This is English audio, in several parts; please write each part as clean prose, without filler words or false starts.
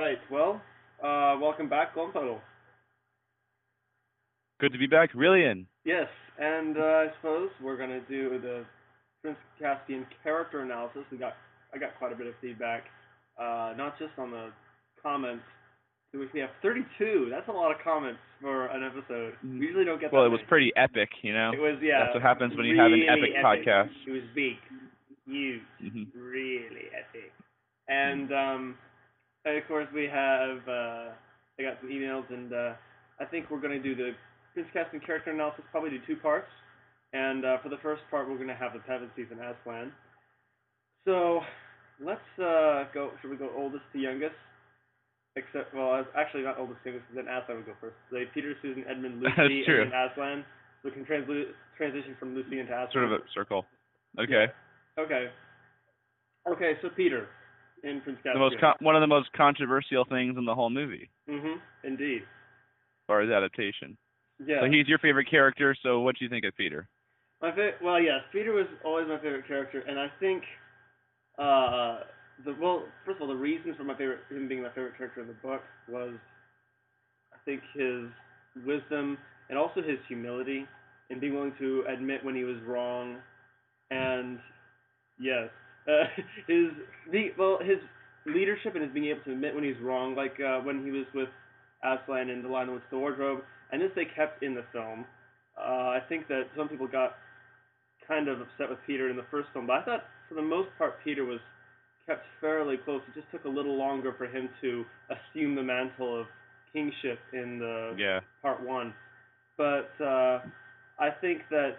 right. Well, welcome back, Glum Puddle. Good to be back, Rillian. Yes, and I suppose we're gonna do the Prince Caspian character analysis. I got quite a bit of feedback, not just on the comments, to which we have 32. That's a lot of comments for an episode. We usually don't get Well, that it was many. pretty epic, you know. It was, yeah. That's what happens when you have an really epic podcast. It was big, huge, really epic. And of course we have. I got some emails, and I think we're gonna do the Prince Caspian character analysis. Probably do two parts. And for the first part, we're gonna have the seventh season Aslan. So let's go. Should we go oldest to youngest? Except, well, actually not oldest to youngest, then Aslan would go first. So Peter, Susan, Edmund, Lucy, That's true. and then Aslan. We can transition from Lucy into Aslan. Sort of a circle. Okay. Yeah. Okay, so Peter in Prince Caspian. One of the most controversial things in the whole movie. Indeed. As far as adaptation. Yeah. So he's your favorite character, so what do you think of Peter? Well, yes, Peter was always my favorite character, and I think, first of all, the reason for him being my favorite character in the book was, I think, his wisdom and also his humility and being willing to admit when he was wrong, and yes, his leadership and his being able to admit when he's wrong, like when he was with Aslan in The Lion, the Witch, the Wardrobe, and this they kept in the film. I think that some people got kind of upset with Peter in the first film, but I thought for the most part Peter was kept fairly close. It just took a little longer for him to assume the mantle of kingship in the part one. But I think that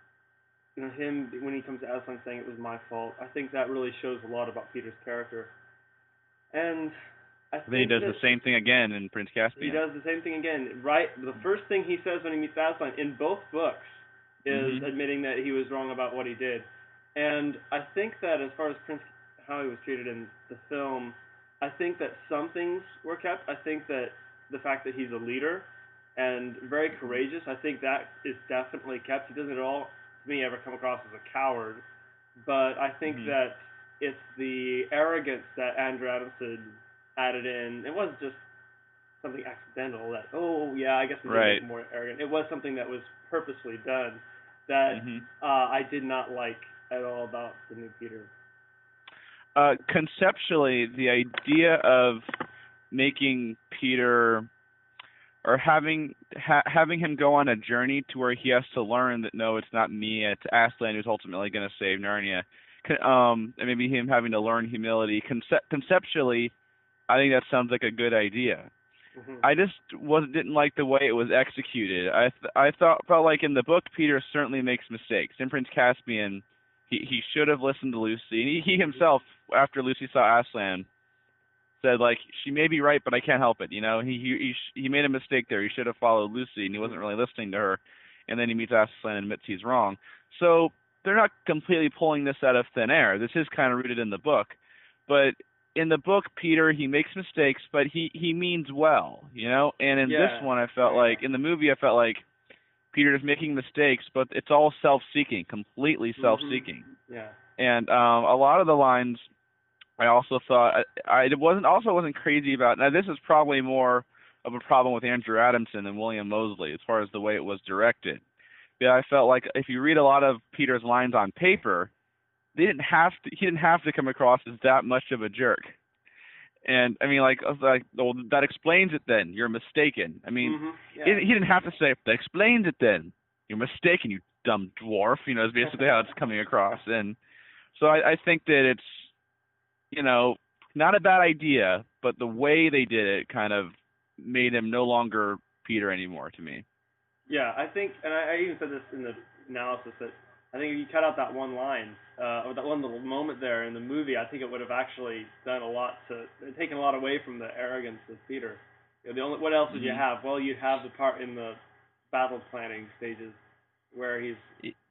him when he comes to Aslan saying it was my fault, I think that really shows a lot about Peter's character. And I think then he does the same thing again in Prince Caspian. He does the same thing again. Right, the first thing he says when he meets Aslan in both books is admitting that he was wrong about what he did. And I think that as far as how he was treated in the film, I think that some things were kept. I think that the fact that he's a leader and very courageous, I think that is definitely kept. He doesn't at all, to me, ever come across as a coward. But I think that it's the arrogance that Andrew Adamson added in. It wasn't just something accidental that, I guess we can make him more arrogant. It was something that was purposely done that I did not like at all about the new Peter. Conceptually, the idea of making Peter, or having him go on a journey to where he has to learn that no, it's not me, it's Aslan who's ultimately going to save Narnia, and maybe him having to learn humility. Conceptually, I think that sounds like a good idea. I just didn't like the way it was executed. I felt like in the book Peter certainly makes mistakes. In Prince Caspian, he should have listened to Lucy. He himself, after Lucy saw Aslan, said like, she may be right, but I can't help it. He made a mistake there. He should have followed Lucy, and he wasn't really listening to her. And then he meets Aslan and admits he's wrong. So they're not completely pulling this out of thin air. This is kind of rooted in the book, but in the book, Peter, he makes mistakes, but he means well, And in this one, I felt like, in the movie, I felt like Peter is making mistakes, but it's all self-seeking, completely self-seeking. Yeah. And a lot of the lines, I also thought, I wasn't crazy about. Now, this is probably more of a problem with Andrew Adamson and William Moseley as far as the way it was directed. Yeah, I felt like if you read a lot of Peter's lines on paper, he didn't have to come across as that much of a jerk. And I mean, well, that explains it then. You're mistaken. I mean, he didn't have to say, that explains it then. You're mistaken, you dumb dwarf. Is basically how it's coming across. And so I think that it's, not a bad idea, but the way they did it kind of made him no longer Peter anymore to me. Yeah, I think, and I even said this in the analysis, that I think if you cut out that one line, or that one little moment there in the movie, I think it would have actually done a lot taken a lot away from the arrogance of Peter. What else would you have? Well, you'd have the part in the battle planning stages where he's,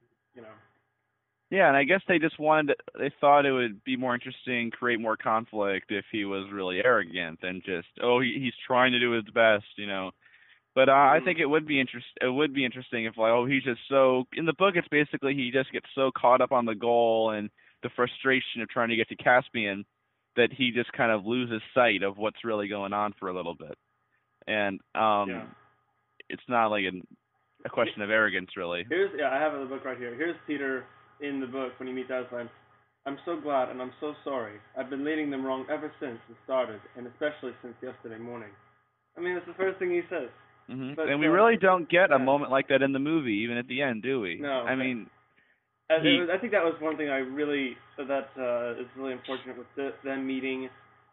Yeah, and I guess they thought it would be more interesting, create more conflict if he was really arrogant than just, he's trying to do his best, But I think it would be interesting if he's just so, in the book it's basically he just gets so caught up on the goal and the frustration of trying to get to Caspian that he just kind of loses sight of what's really going on for a little bit. And Yeah. it's not like a question of arrogance, really. I have the book right here. Here's Peter in the book when he meets Aslan. I'm so glad and I'm so sorry. I've been leading them wrong ever since it started, and especially since yesterday morning. I mean, that's the first thing he says. Mm-hmm. But, And we really don't get a yeah. moment like that in the movie, even at the end, do we? No. I mean, I think that was one thing is really unfortunate with them meeting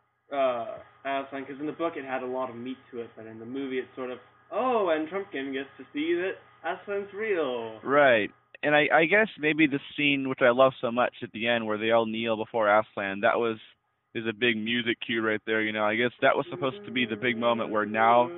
Aslan, because in the book it had a lot of meat to it, but in the movie it's sort of, oh, and Trumpkin gets to see that Aslan's real. Right. And I guess maybe the scene, which I love so much at the end, where they all kneel before Aslan, is a big music cue right there. You know, I guess that was supposed to be the big moment where now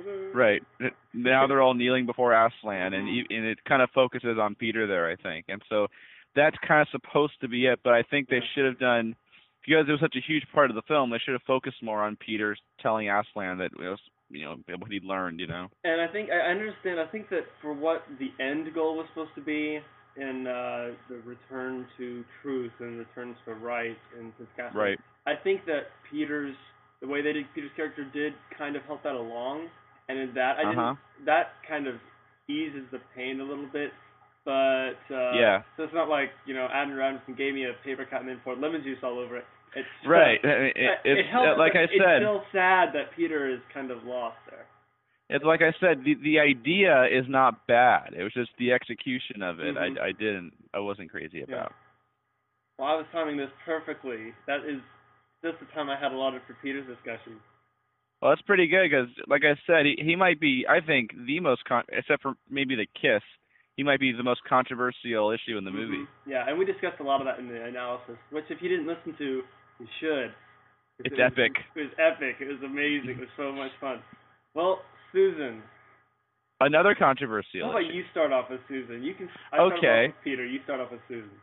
they're all kneeling before Aslan, and it kind of focuses on Peter there, I think. And so that's kind of supposed to be it, but I think they should have done, because it was such a huge part of the film, they should have focused more on Peter telling Aslan that it was, what he'd learned, And I think I understand. I think that for what the end goal was supposed to be, in the return to truth and return to right and to Castle, right. I think that the way they did Peter's character did kind of help that along, and in that that kind of eases the pain a little bit. But so it's not like Admiral Robinson gave me a paper cut and then poured lemon juice all over it. It's right. It helps. Like I said, it's still sad that Peter is kind of lost there. It's like I said, the idea is not bad. It was just the execution of it. Mm-hmm. I wasn't crazy about. Well, I was timing this perfectly. That is just the time I had allotted for Peter's discussion. Well, that's pretty good because, like I said, he might be, I think, the most except for maybe the kiss, he might be the most controversial issue in the movie. Yeah, and we discussed a lot of that in the analysis, which if you didn't listen to, you should. It's epic. It was epic. It was amazing. It was so much fun. Well, Susan. Another controversial How about issue. you start off with Susan? I start off with Peter. You start off with Susan.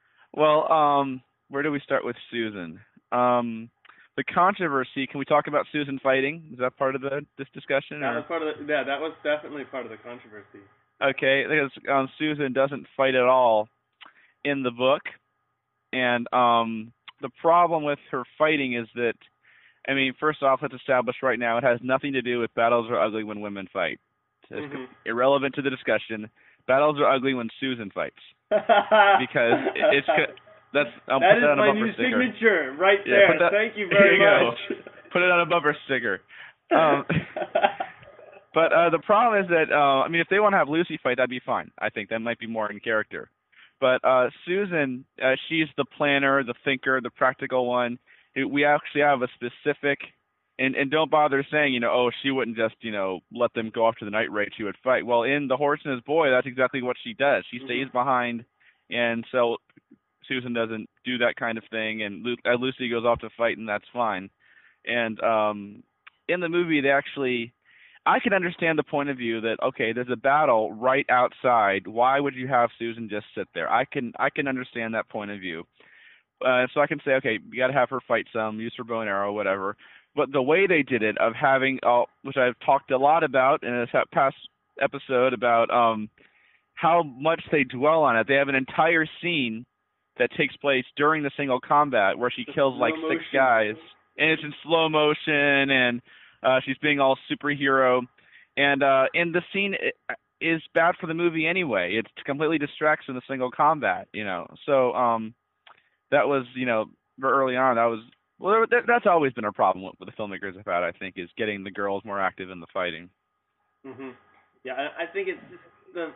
Well, where do we start with Susan? The controversy. Can we talk about Susan fighting? Is that part of this discussion? That was definitely part of the controversy. Okay, because Susan doesn't fight at all in the book, and the problem with her fighting is that, I mean, first off, let's establish right now it has nothing to do with battles are ugly when women fight. It's irrelevant to the discussion. Battles are ugly when Susan fights, because I'll put that on a bumper sticker. That is my new signature right there. Thank you very much. Put it on a bumper sticker. But the problem is that, I mean, if they want to have Lucy fight, that'd be fine. I think that might be more in character. But Susan, she's the planner, the thinker, the practical one. We actually have a specific, and don't bother saying, she wouldn't just, let them go off to the night raid. She would fight. Well, in The Horse and His Boy, that's exactly what she does. She stays behind, and so Susan doesn't do that kind of thing, and Lucy goes off to fight, and that's fine. And in the movie, they actually, I can understand the point of view that, okay, there's a battle right outside. Why would you have Susan just sit there? I can understand that point of view. So I can say, okay, you got to have her fight some, use her bow and arrow, whatever. But the way they did it, of having, which I've talked a lot about in a past episode about how much they dwell on it. They have an entire scene that takes place during the single combat where she kills like 6 guys, and it's in slow motion, and she's being all superhero, and the scene is bad for the movie anyway. It completely distracts from the single combat, So that was, very early on. That's always been a problem with the filmmakers have had, I think, is getting the girls more active in the fighting. Yeah, I think it's just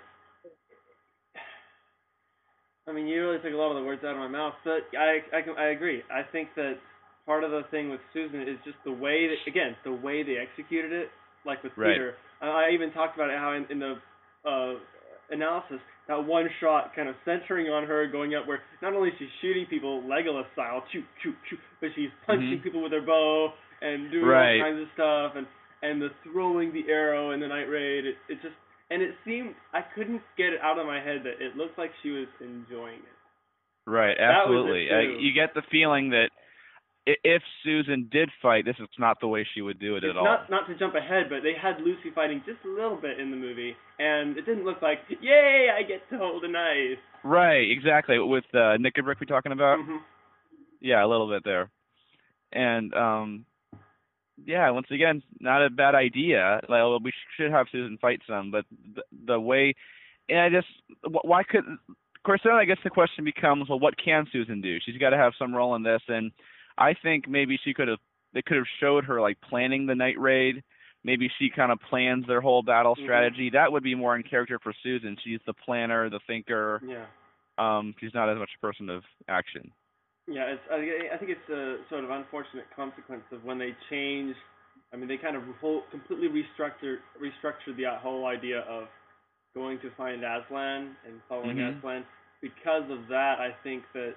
I mean, you really took a lot of the words out of my mouth, but I agree. I think that part of the thing with Susan is just the way they executed it, like with Peter. I even talked about it, how in the analysis, that one shot kind of centering on her going up where not only is she shooting people Legolas style, shoot, but she's punching people with her bow and doing all kinds of stuff, and the throwing the arrow in the night raid. It just, and it seemed, I couldn't get it out of my head that it looked like she was enjoying it. Right, absolutely. You get the feeling that if Susan did fight, this is not the way she would do it at all. Not to jump ahead, but they had Lucy fighting just a little bit in the movie, and it didn't look like, yay, I get to hold a knife. Right, exactly. With Nick and Rick we talking about? Yeah, a little bit there. And yeah, once again, not a bad idea. Like, well, we should have Susan fight some, but the way, and I just, why could? Of course, then I guess the question becomes, well, what can Susan do? She's got to have some role in this, and I think maybe she could have. They could have showed her like planning the night raid. Maybe she kind of plans their whole battle strategy. That would be more in character for Susan. She's the planner, the thinker. Yeah. She's not as much a person of action. Yeah, I think it's a sort of unfortunate consequence of when they changed. I mean, they kind of completely restructured the whole idea of going to find Aslan and following Aslan. Because of that, I think that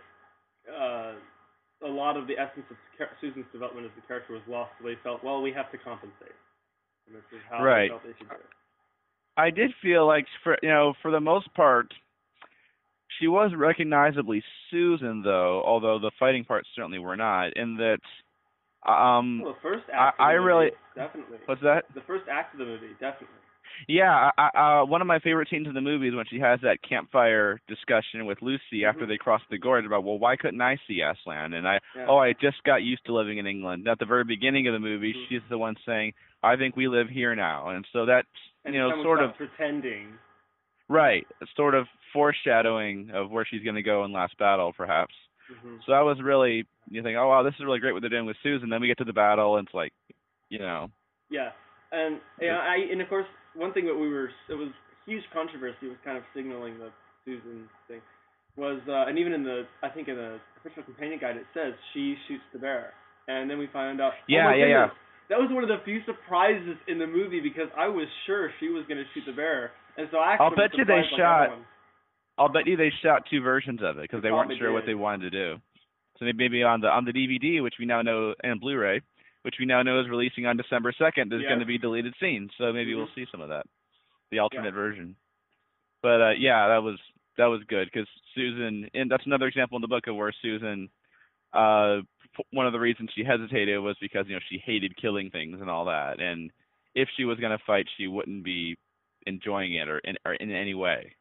a lot of the essence of Susan's development as a character was lost. So they felt, well, we have to compensate, and this is how they felt they should do it. I did feel like, for the most part, she was recognizably Susan, though, although the fighting parts certainly were not. In that, well, the first act of the movie, definitely. What's that? The first act of the movie, definitely. Yeah, one of my favorite scenes in the movie is when she has that campfire discussion with Lucy after they cross the gorge about, well, why couldn't I see Aslan? And I just got used to living in England. At the very beginning of the movie, she's the one saying, I think we live here now. And so that's, sort of pretending. Right, sort of foreshadowing of where she's going to go in Last Battle, perhaps. So that was really, you think, oh, wow, this is really great what they're doing with Susan. Then we get to the battle, and it's like, Yeah, and of course, one thing that it was huge controversy was kind of signaling the Susan thing, was, and even in the official companion guide, it says she shoots the bear. And then we found out, that was one of the few surprises in the movie, because I was sure she was going to shoot the bear. And so I'll bet you they shot two versions of it because they weren't sure what they wanted to do. So maybe on the DVD, which we now know, and Blu-ray, which we now know is releasing on December 2nd, there's going to be deleted scenes. So maybe we'll see some of that, the alternate version. But that was good because Susan, and that's another example in the book of where Susan, one of the reasons she hesitated was because she hated killing things and all that, and if she was going to fight, she wouldn't be enjoying it or in any way.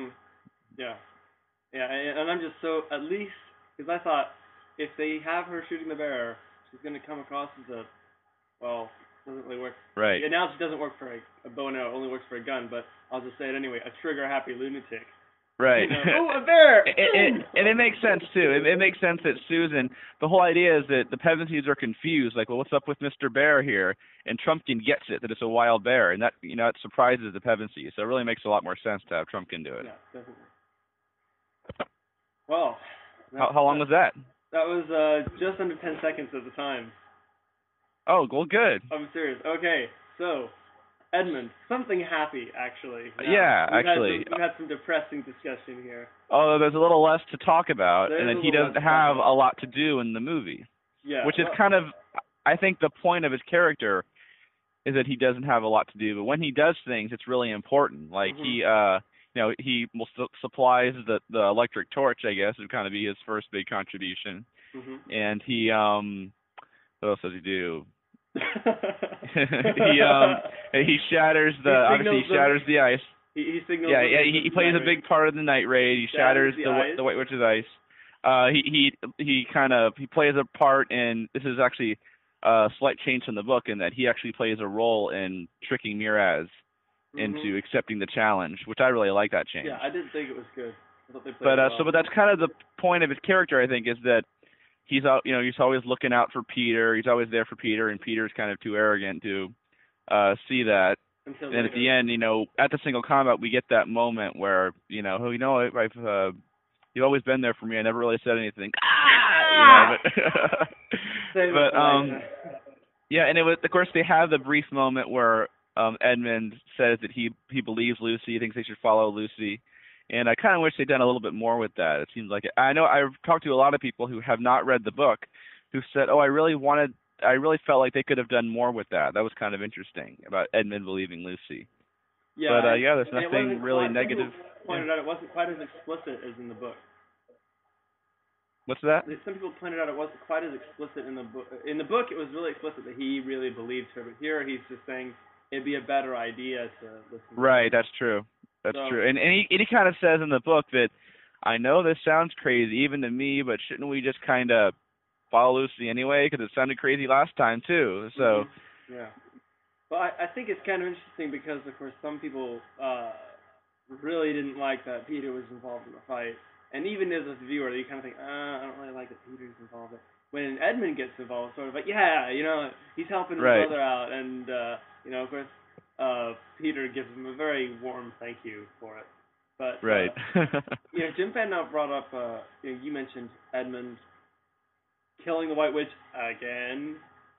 And I'm just so, at least, because I thought if they have her shooting the bear, she's going to come across as doesn't really work. Right. Yeah, now she doesn't work for a bow and arrow, only works for a gun, but I'll just say it anyway, a trigger-happy lunatic. Right. Oh, a bear! And it makes sense, too. It makes sense that Susan, the whole idea is that the Pevensies are confused, like, well, what's up with Mr. Bear here? And Trumpkin gets it, that it's a wild bear, and that, it surprises the Pevensies. So it really makes a lot more sense to have Trumpkin do it. Yeah, definitely. Well. How long was that? That was just under 10 seconds at the time. Oh, well, good. I'm serious. Okay, so, Edmund, something happy, actually. We've had some depressing discussion here. Although there's a little less to talk about, and then he doesn't have a lot to do in the movie. Yeah. Which is kind of, I think the point of his character is that he doesn't have a lot to do, but when he does things, it's really important. Like he supplies the electric torch, I guess, would kind of be his first big contribution. And he, what else does he do? he shatters the ice. He signals. He plays a big part of the night raid. He shatters the White Witch's ice. He plays a part in, this is actually a slight change from the book in that he actually plays a role in tricking Miraz into accepting the challenge, which I really like that change. Yeah, I didn't think it was good. I thought they played but it well. but that's kind of the point of his character, I think, is that he's always looking out for Peter. He's always there for Peter, and Peter's kind of too arrogant to see that. And at the end, at the single combat, we get that moment where you've always been there for me. I never really said anything. And it was, of course, they have the brief moment where Edmund says that he believes Lucy, he thinks they should follow Lucy. And I kind of wish they'd done a little bit more with that. It seems like I know I've talked to a lot of people who have not read the book, who said, "Oh, I really felt like they could have done more with that. That was kind of interesting about Edmund believing Lucy." Yeah, but there's nothing really negative. Pointed out it wasn't quite as explicit as in the book. What's that? Some people pointed out it wasn't quite as explicit in the book. In the book, it was really explicit that he really believed her, but here he's just saying it'd be a better idea to listen. Right, that's true. That's true. And he kind of says in the book that, I know this sounds crazy even to me, but shouldn't we just kind of follow Lucy anyway because it sounded crazy last time too. So Yeah. Well, I think it's kind of interesting because, of course, some people really didn't like that Peter was involved in the fight. And even as a viewer, you kind of think, I don't really like that Peter's involved. But when Edmund gets involved, sort of like, yeah, he's helping his brother out. And, of course, Peter gives him a very warm thank you for it. But, right. Jim Fan now brought up, you mentioned Edmund killing the White Witch again.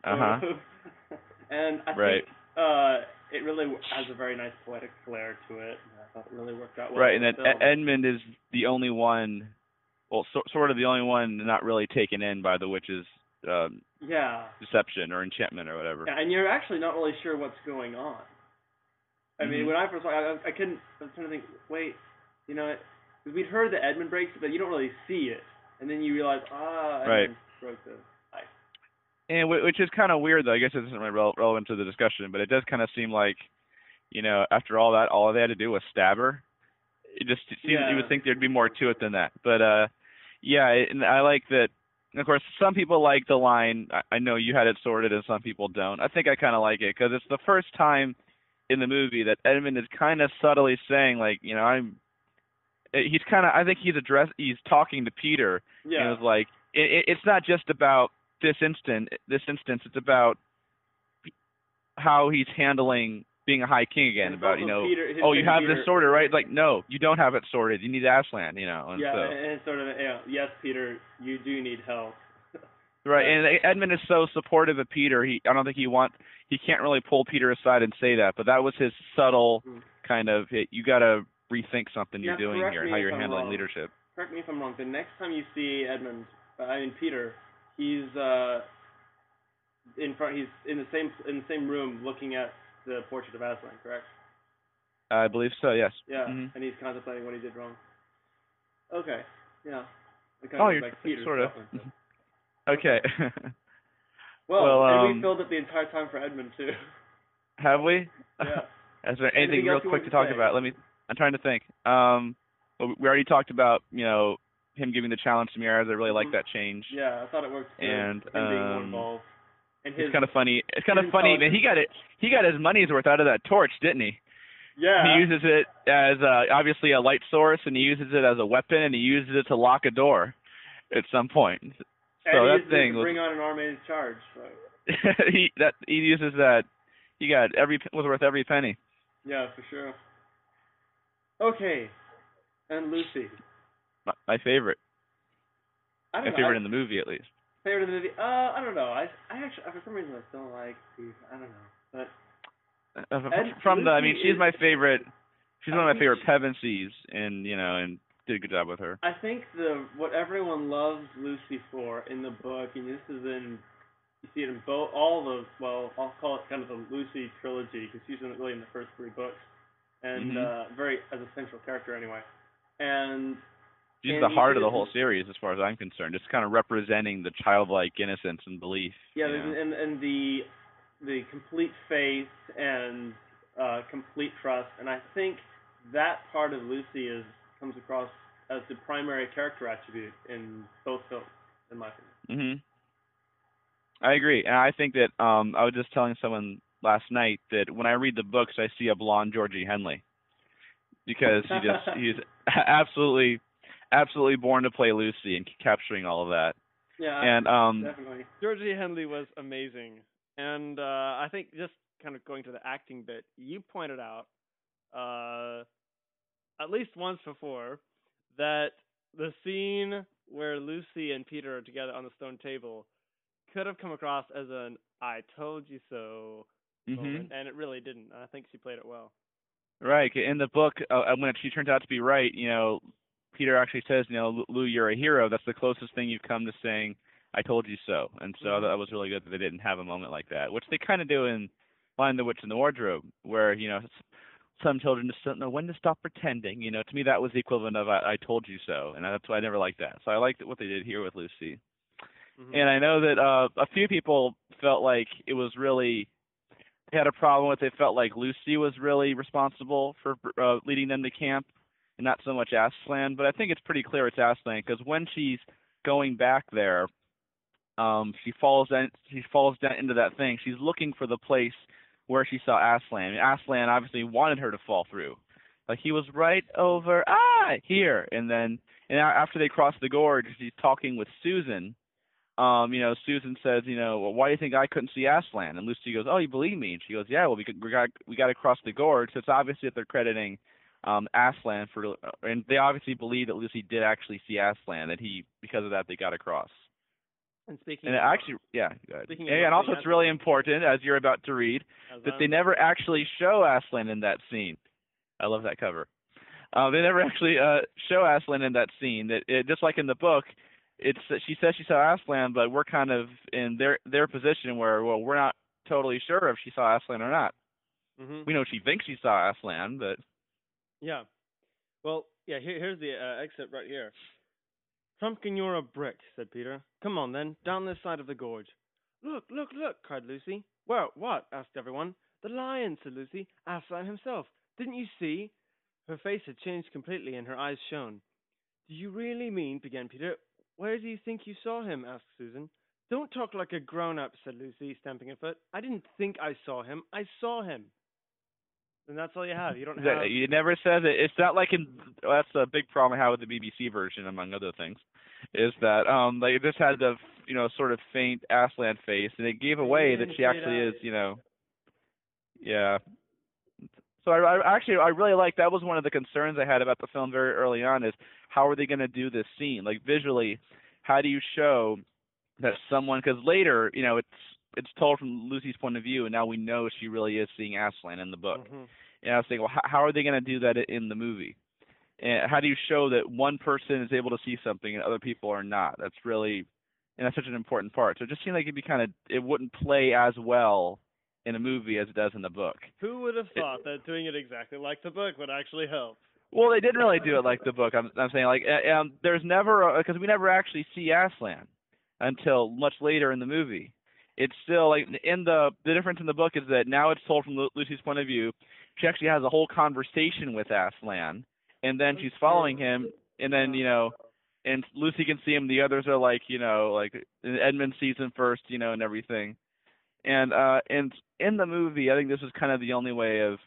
And I think it really has a very nice poetic flair to it. I thought it really worked out well. Right, and that Edmund is the only one, well, sort of the only one not really taken in by the witch's deception or enchantment or whatever. Yeah, and you're actually not really sure what's going on. I mean, when I first saw it, I was trying to think, wait, we'd heard that Edmund breaks it, but you don't really see it. And then you realize, Edmund broke the ice. And which is kind of weird, though. I guess it isn't really relevant to the discussion, but it does kind of seem like, after all that, all they had to do was stab her. It just seems you would think there'd be more to it than that. But, and I like that. Of course, some people like the line, I know you had it sorted, and some people don't. I think I kind of like it, because it's the first time in the movie that Edmund is kind of subtly saying, like, he's kind of, I think he's talking to Peter. Yeah. And it's like, it's not just about this instance, it's about how he's handling being a High King again. About, Peter, you have this sorted, right? Like, no, you don't have it sorted. You need Aslan, And and it's sort of, yes, Peter, you do need help. Right, and Edmund is so supportive of Peter. He can't really pull Peter aside and say that, but that was his subtle kind of, you got to rethink something you're doing here and how you're handling leadership. Correct me if I'm wrong. The next time you see Peter, he's he's in the same room looking at the portrait of Aslan, correct? I believe so, yes. Yeah, and he's contemplating what he did wrong. Okay, yeah. You're Peter sort of. Okay. Well, and we filled it the entire time for Edmund too. Have we? Yeah. Is there anything real quick to talk about? I'm trying to think. We already talked about, him giving the challenge to Mearas. I really like that change. Yeah, I thought it worked good. And him being more involved. And it's kind of funny. It's kind of funny, man. He got his money's worth out of that torch, didn't he? Yeah. He uses it as obviously a light source, and he uses it as a weapon, and he uses it to lock a door at some point. So and that thing bring on an armed charge. So. he uses that. He was worth every penny. Yeah, for sure. Okay, and Lucy. My favorite. My favorite in the movie, at least. Favorite in the movie? I don't know. I actually, for some reason, I still like Steve. I don't know, but she's my favorite. She's one of my favorite Pevensies, and did a good job with her. I think what everyone loves Lucy for in the book, and this is you see it in I'll call it kind of the Lucy trilogy, because she's really in the first 3 books, and very as a central character anyway, and. She's the heart of the whole series, as far as I'm concerned. Just kind of representing the childlike innocence and belief. Yeah, and the complete faith and complete trust, and I think that part of Lucy comes across as the primary character attribute in both films, in my opinion. I agree, and I think that I was just telling someone last night that when I read the books, I see a blonde Georgie Henley, because he's absolutely born to play Lucy and capturing all of that. Yeah, and definitely. Georgie Henley was amazing, and I think just kind of going to the acting bit, you pointed out at least once before that the scene where Lucy and Peter are together on the stone table could have come across as an "I told you so" moment, and it really didn't. I think she played it well. Right. In the book, when she turns out to be right, Peter actually says, Lou, you're a hero. That's the closest thing you've come to saying, I told you so. And so that was really good that they didn't have a moment like that, which they kind of do in Lion, the Witch, and the Wardrobe, where, some children just don't know when to stop pretending. To me, that was the equivalent of I told you so. And that's why I never liked that. So I liked what they did here with Lucy. And I know that a few people felt like it was really, they had a problem with it. They felt like Lucy was really responsible for leading them to camp, and not so much Aslan, but I think it's pretty clear it's Aslan, because when she's going back there, she falls down into that thing. She's looking for the place where she saw Aslan. And Aslan obviously wanted her to fall through. Like, he was right over here. And after they cross the gorge, she's talking with Susan. Susan says, well, why do you think I couldn't see Aslan? And Lucy goes, oh, you believe me? And she goes, yeah, well, we got to cross the gorge. So it's obviously that they're crediting Aslan and they obviously believe that Lucy did actually see Aslan, that because of that they got across. And speaking and of, actually, yeah, go ahead. And also it's really important, as you're about to read, that they never actually show Aslan in that scene. I love that cover. They never actually show Aslan in that scene. Just like in the book, she says she saw Aslan, but we're kind of in their position where, well, we're not totally sure if she saw Aslan or not. Mm-hmm. We know she thinks she saw Aslan, but yeah. Well, yeah. Here's the exit right here. Trumpkin, you're a brick, said Peter. Come on then, down this side of the gorge. Look, look, look, cried Lucy. Well, what? Asked everyone. The lion, said Lucy. Aslan himself. Didn't you see? Her face had changed completely and her eyes shone. Do you really mean, began Peter. Where do you think you saw him? Asked Susan. Don't talk like a grown-up, said Lucy, stamping her foot. I didn't think I saw him. I saw him. And that's all you have. You don't have... You never said it. It's not like that's a big problem I have with the BBC version, among other things, is that they just had the sort of faint Aslan face, and it gave away that she actually is, yeah. So I really like, that was one of the concerns I had about the film very early on, is how are they going to do this scene? Like, visually, how do you show that someone, because later, it's told from Lucy's point of view, and now we know she really is seeing Aslan in the book. Mm-hmm. And I was thinking, well, how are they going to do that in the movie? And how do you show that one person is able to see something and other people are not? That's such an important part. So it just seemed like it wouldn't play as well in a movie as it does in the book. Who would have thought that doing it exactly like the book would actually help? Well, they didn't really do it like the book. I'm saying, like, there's never, because we never actually see Aslan until much later in the movie. It's still, like, in the difference in the book is that now it's told from Lucy's point of view. She actually has a whole conversation with Aslan, and then she's following him, and then, and Lucy can see him. The others are like, like Edmund sees him first, and everything. And in the movie, I think this is kind of the only way of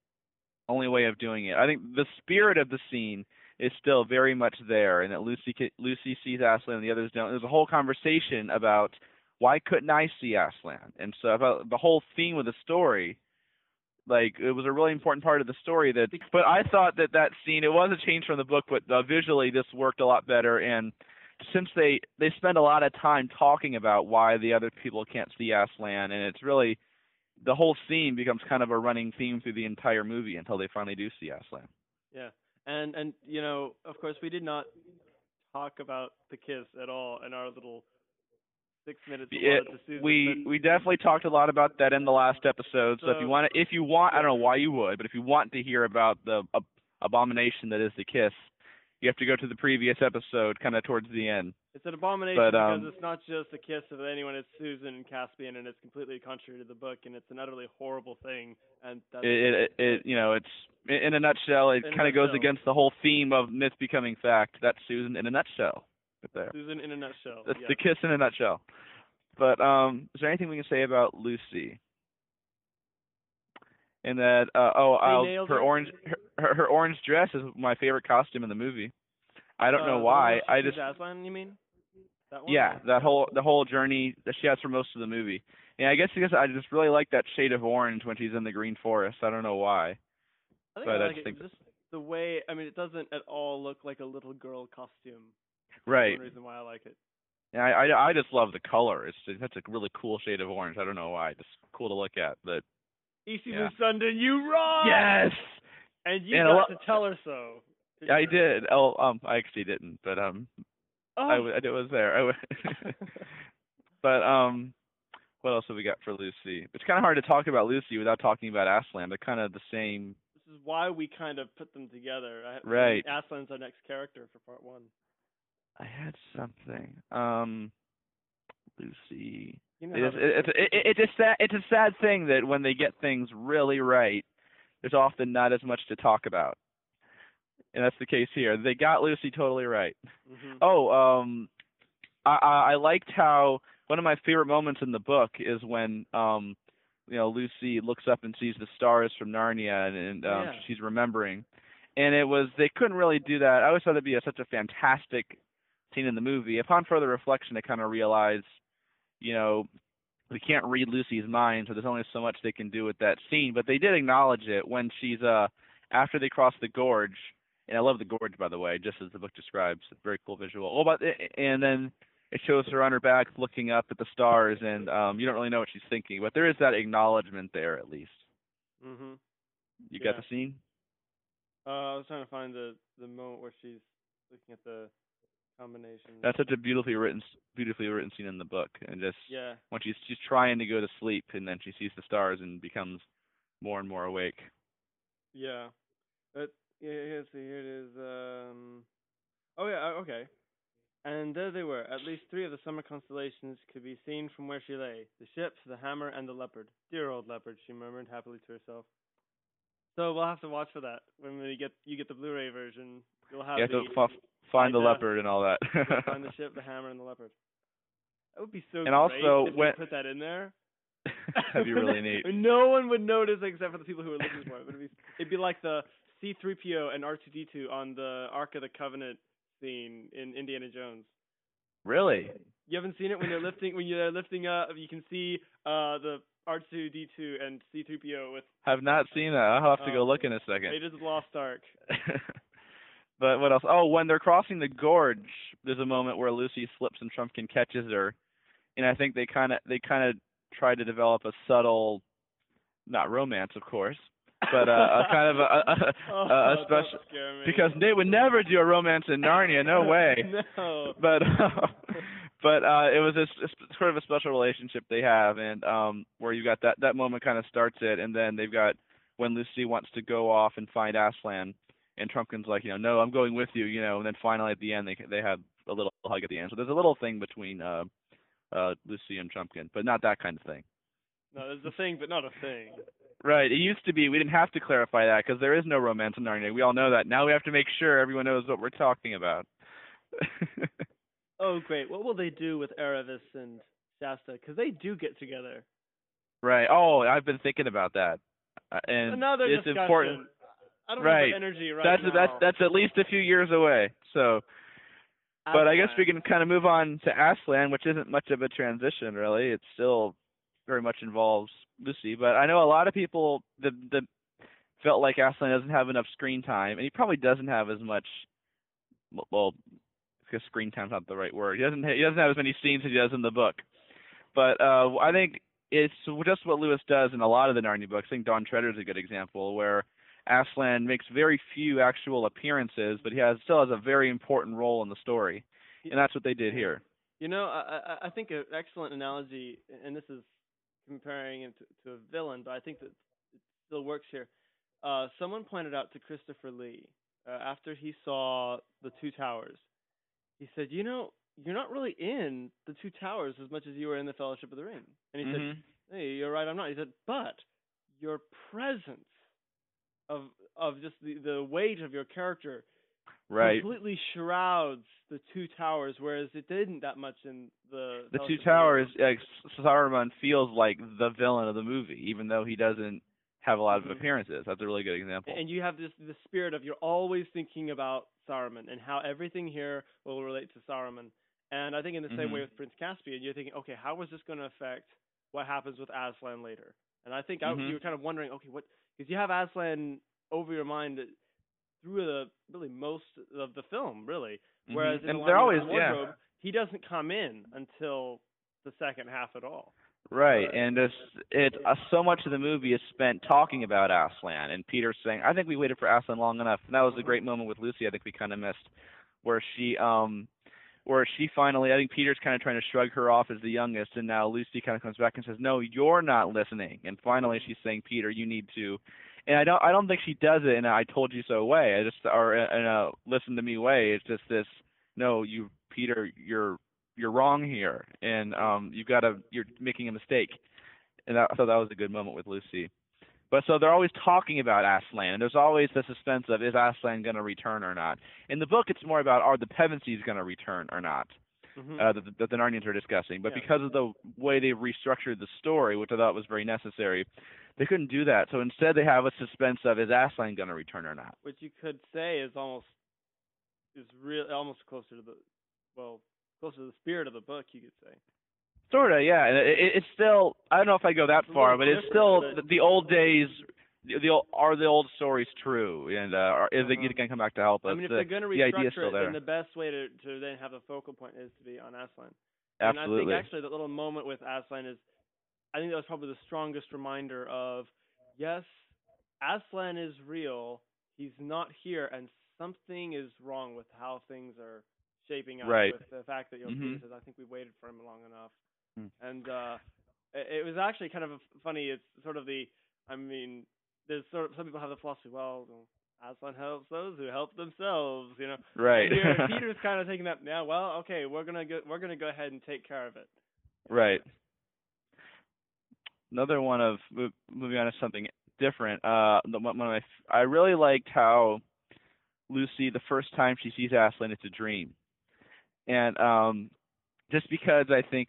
doing it. I think the spirit of the scene is still very much there, and that Lucy sees Aslan and the others don't. There's a whole conversation about why couldn't I see Aslan, and so about the whole theme of the story. Like, it was a really important part of the story but I thought that scene, it was a change from the book, but visually this worked a lot better. And since they spend a lot of time talking about why the other people can't see Aslan, and it's really, the whole scene becomes kind of a running theme through the entire movie until they finally do see Aslan. Yeah, and of course we did not talk about the kiss at all in our little 6 minutes. We definitely talked a lot about that in the last episode. So if you want, I don't know why you would, but if you want to hear about the abomination that is the kiss, you have to go to the previous episode, kind of towards the end. It's an abomination because it's not just a kiss of anyone. It's Susan and Caspian, and it's completely contrary to the book, and it's an utterly horrible thing. And that's it's in a nutshell. It kind of goes against the whole theme of myth becoming fact. That's Susan in a nutshell. Right there. Susan in a nutshell. That's the kiss in a nutshell. But is there anything we can say about Lucy? And that her orange dress is my favorite costume in the movie. I don't know why. Aslan, you mean? That one? Yeah, the whole journey that she has for most of the movie. And I guess because I just really like that shade of orange when she's in the Green Forest. I don't know why. I think I like it. Just the way, it doesn't at all look like a little girl costume. Right. That's one reason why I like it. Yeah, I just love the color. That's a really cool shade of orange. I don't know why. Just cool to look at. But Isimu Sundin, you rock! Yes. And you got to tell her so. I did. I actually didn't, but I was there. But what else have we got for Lucy? It's kind of hard to talk about Lucy without talking about Aslan. They're kind of the same. This is why we kind of put them together. Right. Aslan's our next character for part 1. I had something. Lucy. It's a sad thing that when they get things really right, there's often not as much to talk about. And that's the case here. They got Lucy totally right. Mm-hmm. I liked how one of my favorite moments in the book is when Lucy looks up and sees the stars from Narnia, and she's remembering. And they couldn't really do that. I always thought it'd be such a fantastic scene in the movie. Upon further reflection, I kind of realized, we can't read Lucy's mind, so there's only so much they can do with that scene. But they did acknowledge it when she's after they cross the gorge, and I love the gorge, by the way, just as the book describes. It's a very cool visual. And then it shows her on her back looking up at the stars, and you don't really know what she's thinking, but there is that acknowledgement there at least. Mhm. You got the scene? I was trying to find the moment where she's looking at the combination. That's such a beautifully written scene in the book, and just when she's trying to go to sleep, and then she sees the stars and becomes more and more awake. Yeah, but here it is. Oh yeah, okay. And there they were. At least 3 of the summer constellations could be seen from where she lay: the ship, the hammer, and the leopard. Dear old leopard, she murmured happily to herself. So we'll have to watch for that when you get the Blu-ray version. You'll have find the leopard and all that. Find the ship, the hammer, and the leopard. That would be so and great also, if you put that in there. That'd be really neat. No one would notice except for the people who are looking for it. It'd be like the C-3PO and R2-D2 on the Ark of the Covenant scene in Indiana Jones. Really? You haven't seen it when they're lifting up? You can see the R2-D2 and C-3PO with. Have not seen that. I'll have to go look in a second. Raiders of the Lost Ark. But what else? Oh, when they're crossing the gorge, there's a moment where Lucy slips and Trumpkin catches her, and I think they kind of try to develop a subtle, not romance, of course, but a kind of a special, because they would never do a romance in Narnia, no way. No. But it was sort of a special relationship they have, and where you got that moment kind of starts it, and then they've got when Lucy wants to go off and find Aslan, and Trumpkin's like, no, I'm going with you, and then finally at the end they have a little hug at the end. So there's a little thing between Lucy and Trumpkin, but not that kind of thing. No, there's a thing, but not a thing. Right. It used to be. We didn't have to clarify that because there is no romance in Narnia. We all know that. Now we have to make sure everyone knows what we're talking about. Oh, great. What will they do with Aravis and Shasta? Because they do get together. Right. Oh, I've been thinking about that. And another it's discussion. Important. I don't have the energy now. That's at least a few years away. So, but I guess we can kind of move on to Aslan, which isn't much of a transition, really. It still very much involves Lucy. But I know a lot of people that felt like Aslan doesn't have enough screen time, and he probably doesn't have as much. Well, because screen time's not the right word. He doesn't have as many scenes as he does in the book. But I think it's just what Lewis does in a lot of the Narnia books. I think Dawn Treader is a good example where Aslan makes very few actual appearances, but he still has a very important role in the story, and that's what they did here. I think an excellent analogy, and this is comparing him to a villain, but I think that it still works here. Someone pointed out to Christopher Lee after he saw The Two Towers. He said, you're not really in The Two Towers as much as you were in The Fellowship of the Ring. And he said, hey, you're right, I'm not. He said, but your presence of just the weight of your character completely shrouds The Two Towers, whereas it didn't that much in The Two Towers. Saruman feels like the villain of the movie, even though he doesn't have a lot of appearances. That's a really good example. And you have the spirit of you're always thinking about Saruman and how everything here will relate to Saruman. And I think in the same way with Prince Caspian, you're thinking, okay, how is this going to affect what happens with Aslan later? And I think you were kind of wondering, okay, what? Because you have Aslan over your mind through really most of the film, really. Whereas in The Wardrobe, he doesn't come in until the second half at all. Right, and it's so much of the movie is spent talking about Aslan, and Peter saying, I think we waited for Aslan long enough. And that was a great moment with Lucy I think we kind of missed, where she finally, I think Peter's kind of trying to shrug her off as the youngest, and now Lucy kind of comes back and says, no, you're not listening. And finally she's saying, Peter, you need to. And I don't think she does it in a I told you so way, or in a listen to me way. It's just this, no, Peter, you're wrong here, and you're making a mistake. And I thought that was a good moment with Lucy. But so they're always talking about Aslan, and there's always the suspense of, is Aslan going to return or not? In the book, it's more about, are the Pevensies going to return or not? that the Narnians are discussing. But because of the way they restructured the story, which I thought was very necessary, they couldn't do that. So instead, they have a suspense of, is Aslan going to return or not? Which you could say is almost closer to the spirit of the book, you could say. Sorta, yeah. And it's still, I don't know if I go that far, but it's still the old days. Are the old stories true? And is it going to come back to help us? I mean, if they're going to restructure it, then the best way to then have a focal point is to be on Aslan. And Absolutely. I think actually that little moment with Aslan I think that was probably the strongest reminder of, yes, Aslan is real. He's not here, and something is wrong with how things are shaping up. Right. With the fact that Peter says, I think we waited for him long enough. And it was actually kind of funny. It's sort of there's sort of, some people have the philosophy, well, Aslan helps those who help themselves, Right. And Peter's kind of taking that. Yeah, well, okay, we're gonna go ahead and take care of it. Right. Another one of moving on to something different. I really liked how Lucy, the first time she sees Aslan, it's a dream, and just because I think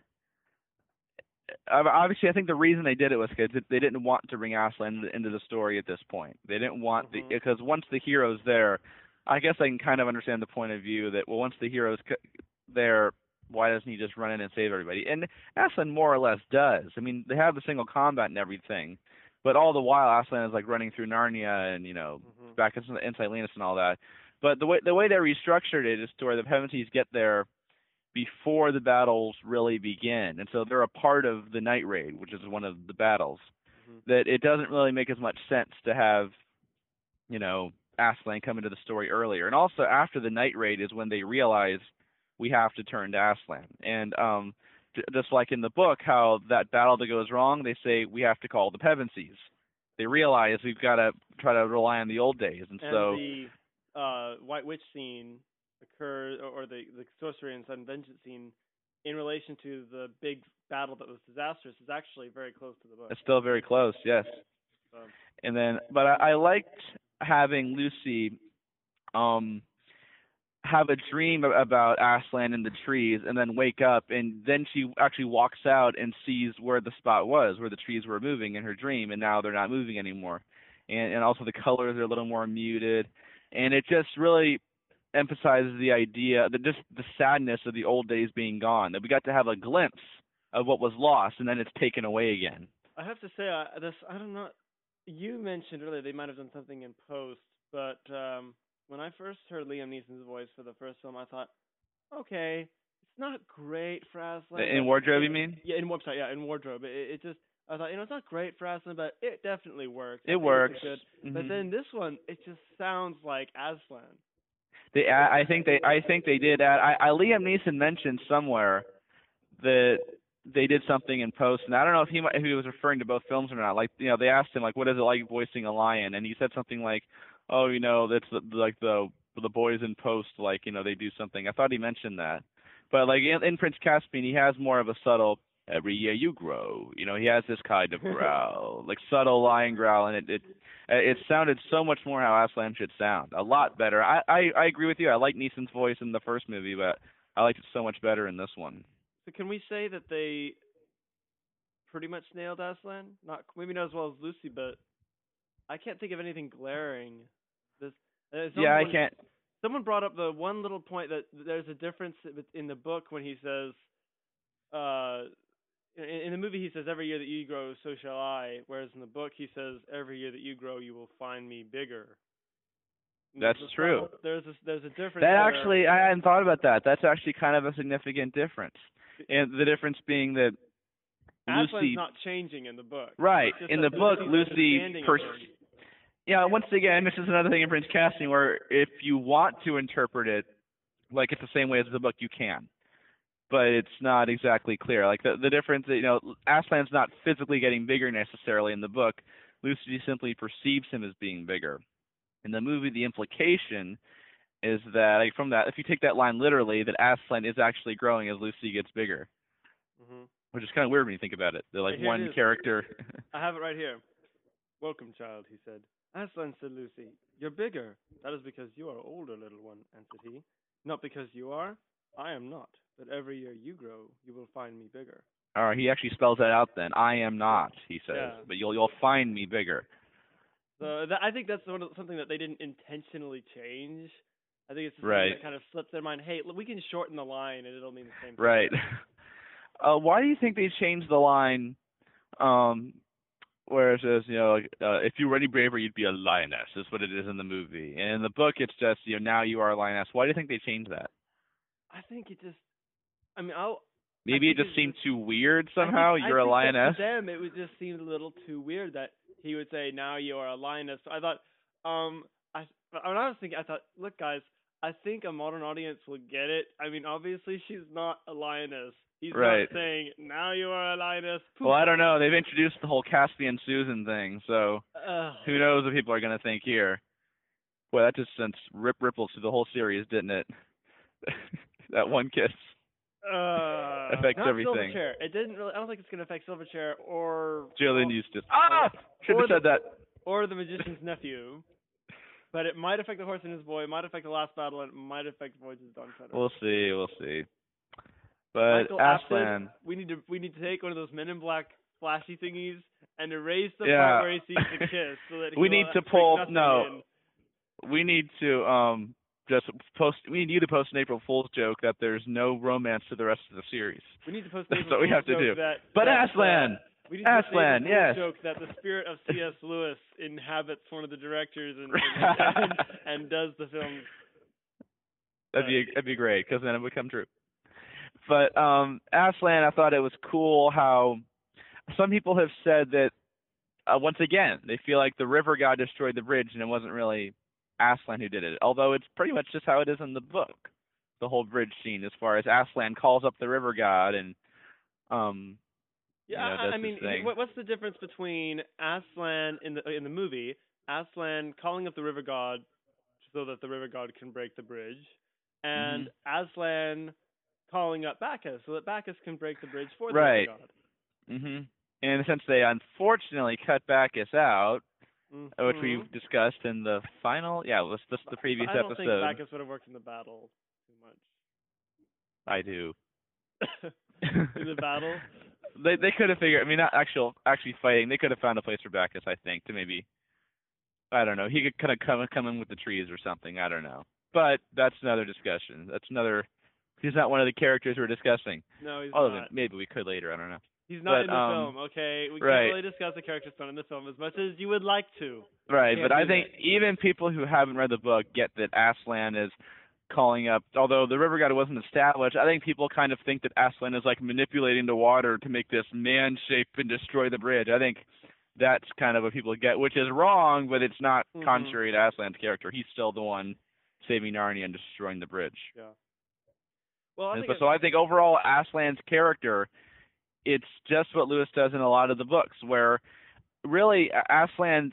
obviously, I think the reason they did it was because they didn't want to bring Aslan into the story at this point. They didn't want because once the hero's there, I guess I can kind of understand the point of view that, well, once the hero's there, why doesn't he just run in and save everybody? And Aslan more or less does. I mean, they have the single combat and everything, but all the while Aslan is like running through Narnia and back inside Linus and all that. But the way they restructured it is to where the Pevensies get there before the battles really begin, and so they're a part of the night raid, which is one of the battles. That it doesn't really make as much sense to have, Aslan come into the story earlier. And also after the night raid is when they realize we have to turn to Aslan. And just like in the book, how that battle that goes wrong, they say we have to call the Pevensies. They realize we've got to try to rely on the old days, and so the White Witch scene occurs, or the sorcery and sudden vengeance scene, in relation to the big battle that was disastrous, is actually very close to the book. It's still very close, yes. And then, but I liked having Lucy have a dream about Aslan in the trees, and then wake up, and then she actually walks out and sees where the spot was, where the trees were moving in her dream, and now they're not moving anymore. And also the colors are a little more muted, and it just really emphasizes the idea that just the sadness of the old days being gone, that we got to have a glimpse of what was lost, and then it's taken away again. I have to say, I don't know, you mentioned earlier they might have done something in post, but when I first heard Liam Neeson's voice for the first film, I thought, okay, it's not great for Aslan. In Wardrobe, you mean? Yeah, in Wardrobe. It just, I thought, it's not great for Aslan, but it definitely works. It works. But then this one, it just sounds like Aslan. I think they did add. Liam Neeson mentioned somewhere that they did something in post, and I don't know if he was referring to both films or not. Like, they asked him, like, what is it like voicing a lion, and he said something like, oh, that's the boys in post, like, they do something. I thought he mentioned that, but like in Prince Caspian, he has more of a subtle, every year you grow. He has this kind of growl, like subtle lion growl, and it sounded so much more how Aslan should sound, a lot better. I agree with you. I like Neeson's voice in the first movie, but I liked it so much better in this one. So can we say that they pretty much nailed Aslan? Maybe not as well as Lucy, but I can't think of anything glaring. I can't. Someone brought up the one little point that there's a difference in the book when he says, in the movie he says, every year that you grow, so shall I, whereas in the book he says, every year that you grow, you will find me bigger. That's true. There's a difference. That actually, I hadn't thought about that. That's actually kind of a significant difference. And the difference being that Aslan's not changing in the book. Right. In the book, Lucy once again, this is another thing in Prince Caspian where if you want to interpret it like it's the same way as the book, you can. But it's not exactly clear. Like the difference, Aslan's not physically getting bigger necessarily in the book. Lucy simply perceives him as being bigger. In the movie, the implication is that, like, from that, if you take that line literally, that Aslan is actually growing as Lucy gets bigger. Which is kind of weird when you think about it. They're like one character. I have it right here. Welcome, child, he said. Aslan, said Lucy, you're bigger. That is because you are older, little one, answered he. Not because you are. I am not. but every year you grow, you will find me bigger. Or he actually spells that out then. I am not, he says, Yeah. but you'll find me bigger. So I think that's something that they didn't intentionally change. I think it's just Right. something that kind of slipped their mind. Hey, we can shorten the line and it'll mean the same thing. Right. Why do you think they changed the line where it says, if you were any braver, you'd be a lioness, is what it is in the movie. And in the book, it's just, now you are a lioness. Why do you think they changed that? I think it just, Maybe it just seemed too weird somehow. You're a lioness. For them, it would just seem a little too weird that he would say, "Now you are a lioness." So I thought, when I was thinking, I thought, look, guys, I think a modern audience will get it. I mean, obviously, she's not a lioness. He's right. not saying, "Now you are a lioness." Poof. Well, I don't know. They've introduced the whole Caspian Susan thing, so who knows what people are going to think here. Boy, that just sent ripples through the whole series, didn't it? That one kiss. Affects not everything. Silverchair. It didn't really. I don't think it's gonna affect Silverchair or Julian Eustace. Should have said that. Or the magician's nephew. But it might affect the Horse and His Boy. It might affect the last battle. And it might affect Voyage's Dawn Treader. We'll see. But Michael Aslan. We need to take one of those Men in Black flashy thingies and erase the part where he sees the kiss, so that we need to pull. No. In. We need to we need you to post an April Fool's joke that there's no romance to the rest of the series. We need to post an That's April what we have Fool's to do. Joke But Aslan! We need to post an April yes. Fool's joke that the spirit of C.S. Lewis inhabits one of the directors and does the film. That'd be great, because then it would come true. But Aslan, I thought it was cool how some people have said that, once again, they feel like the river god destroyed the bridge and it wasn't really Aslan who did it, although it's pretty much just how it is in the book, the whole bridge scene, as far as Aslan calls up the river god and I mean, what's the difference between Aslan in the movie, Aslan calling up the river god so that the river god can break the bridge, and Aslan calling up Bacchus so that Bacchus can break the bridge for the river god? And in a sense, they unfortunately cut Bacchus out, which we've discussed in the final. Yeah, was this the previous episode? I don't think Bacchus would have worked in the battle too much. I do. In the battle? They could have figured. I mean, not actually fighting. They could have found a place for Bacchus, I think, to maybe. I don't know. He could kind of come in with the trees or something. I don't know. But that's another discussion. He's not one of the characters we're discussing. No, he's not. Maybe we could later. I don't know. He's not in the film, okay? We can't really discuss the characters not in the film as much as you would like to. Right, but I think even people who haven't read the book get that Aslan is calling up, although the river god wasn't established, I think people kind of think that Aslan is like manipulating the water to make this man shape and destroy the bridge. I think that's kind of what people get, which is wrong, but it's not contrary to Aslan's character. He's still the one saving Narnia and destroying the bridge. Yeah. Well, I think overall Aslan's character, it's just what Lewis does in a lot of the books, where really Aslan,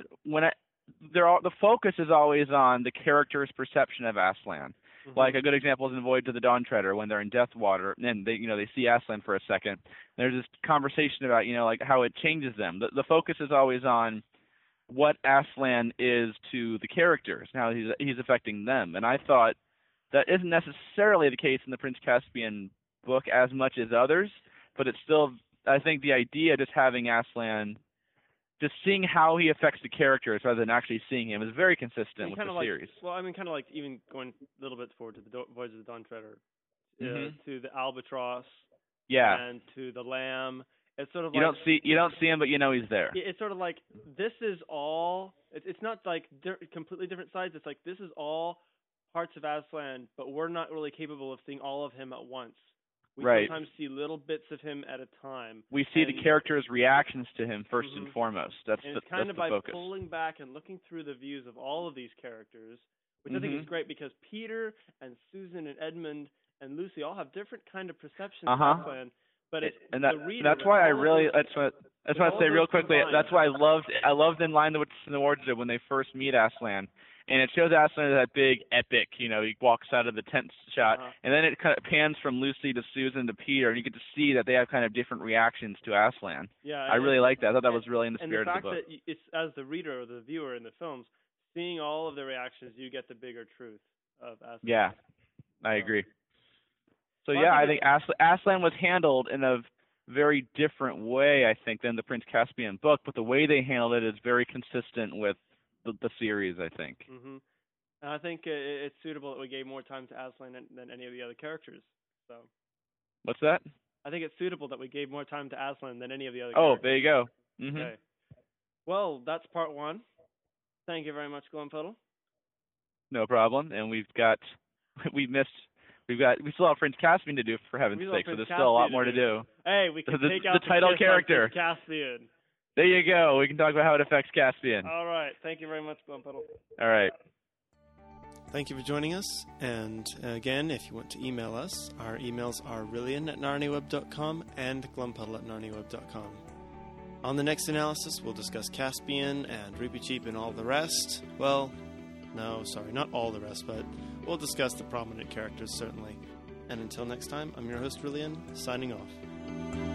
the focus is always on the character's perception of Aslan. Like a good example is in Voyage of the Dawn Treader when they're in Deathwater and they see Aslan for a second. There's this conversation about like how it changes them. The focus is always on what Aslan is to the characters, how he's affecting them. And I thought that isn't necessarily the case in the Prince Caspian book as much as others, but it's still, I think the idea of just having Aslan, just seeing how he affects the characters rather than actually seeing him is very consistent with the series. Well, I mean, kind of like even going a little bit forward to the Voyage of the Dawn Treader, to the albatross, and to the lamb. It's sort of you don't see him, but you know he's there. It's sort of like this is all. It's not like completely different sides. It's like this is all parts of Aslan, but we're not really capable of seeing all of him at once. We sometimes see little bits of him at a time. We see the characters' reactions to him first and foremost. That's it's kind of by pulling back and looking through the views of all of these characters, which I think is great because Peter and Susan and Edmund and Lucy all have different kind of perceptions of Aslan. But that's why I really that's what I say real quickly. Combined. That's why I loved In Line with the Wardrobe when they first meet Aslan. And it shows Aslan as that big epic, he walks out of the tent shot, and then it kind of pans from Lucy to Susan to Peter, and you get to see that they have kind of different reactions to Aslan. Yeah, I really like that. I thought that was really in the spirit of the book. And the fact that it's, as the reader or the viewer in the films, seeing all of the reactions, you get the bigger truth of Aslan. Yeah, I agree. So Well, yeah, I I think think Aslan was handled in a very different way, I think, than the Prince Caspian book, but the way they handled it is very consistent with the series, I think. Mm-hmm. And I think it's suitable that we gave more time to Aslan than any of the other characters. So. What's that? I think it's suitable that we gave more time to Aslan than any of the other Oh, characters. there you go. Mm-hmm. Okay. Well, that's part 1. Thank you very much, Glumpuddle. No problem. And we still have Prince Caspian to do, for heaven's sake, so there's still a lot more to do. Hey, we can take out the title character. Caspian. There you go. We can talk about how it affects Caspian. All right. Thank you very much, Glumpuddle. All right. Thank you for joining us, and again, if you want to email us, our emails are rillian@narniaweb.com and glumpuddle@narniaweb.com. On the next analysis, we'll discuss Caspian and Reepicheep and all the rest. Well, no, sorry, not all the rest, but we'll discuss the prominent characters, certainly. And until next time, I'm your host, Rillian, signing off.